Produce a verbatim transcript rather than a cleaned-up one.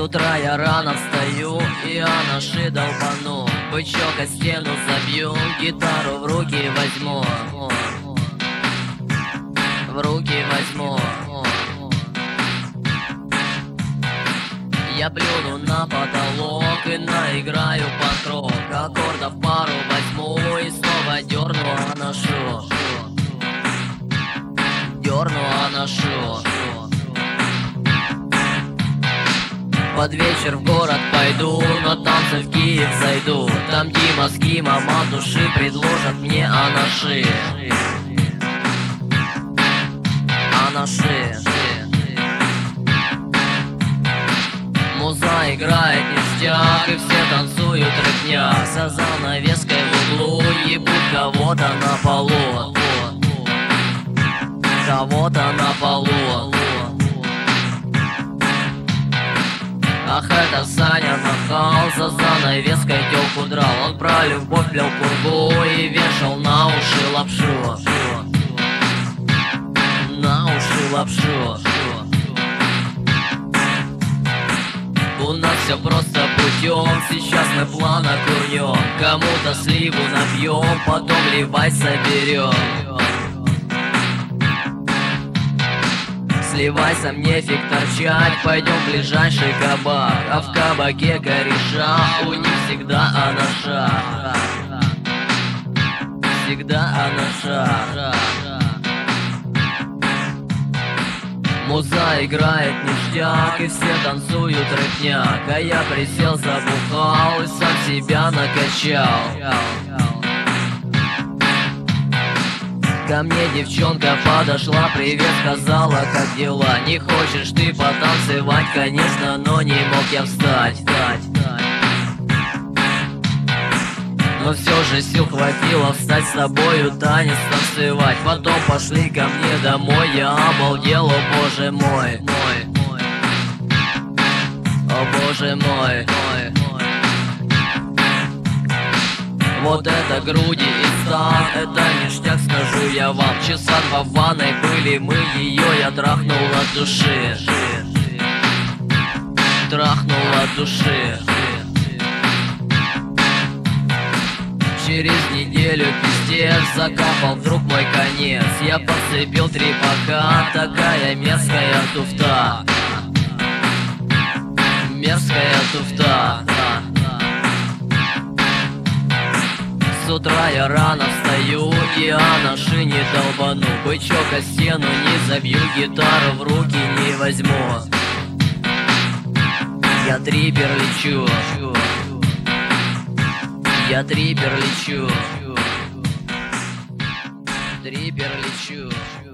утра я рано встаю и анаши долбану. Бычок о стену забью, гитару в руки возьму. В руки возьму. Я плюну на потолок и наиграю панк-рок. Аккордов пару возьму и снова дерну анашу. Дерну анашу. Под вечер в город пойду, на танцы в Киев зайду. Там Дима с Кимом от души предложат мне анаши. Анаши. Муза играет ништяк, и все танцуют рыбня. За занавеской в углу ебут кого-то на полу. Кого-то на полу. Ах, это Саня нахал, за занавеской тёлку драл. Он про любовь пел пургу и вешал на уши лапшу. На уши лапшу. У нас все просто путем, сейчас мы плана курнем. Кому-то сливу набьем, потом ливать соберем. Сливайся, мне фиг торчать, пойдем в ближайший кабак. А в кабаке кореша, у них всегда анаша. Всегда анаша. Муза играет ништяк, и все танцуют рыбняк. А я присел, забухал и сам себя накачал. Ко мне девчонка подошла, привет сказала, как дела. Не хочешь ты потанцевать, конечно, но не мог я встать. Но все же сил хватило встать с тобою, танец танцевать. Потом пошли ко мне домой, я обалдел, о боже мой. О боже мой. Вот это груди и стан, это ништяк, скажу я вам. Часа два в ванной были мы, ее я трахнул от души. Трахнул от души. Через неделю пиздец закапал вдруг мой конец. Я подцепил три пока, такая мерзкая туфта. Мерзкая туфта. С утра я рано встаю и анаши не долбану. Бычок о стену не забью, гитару в руки не возьму. Я трипер лечу. Я трипер лечу. Трипер лечу.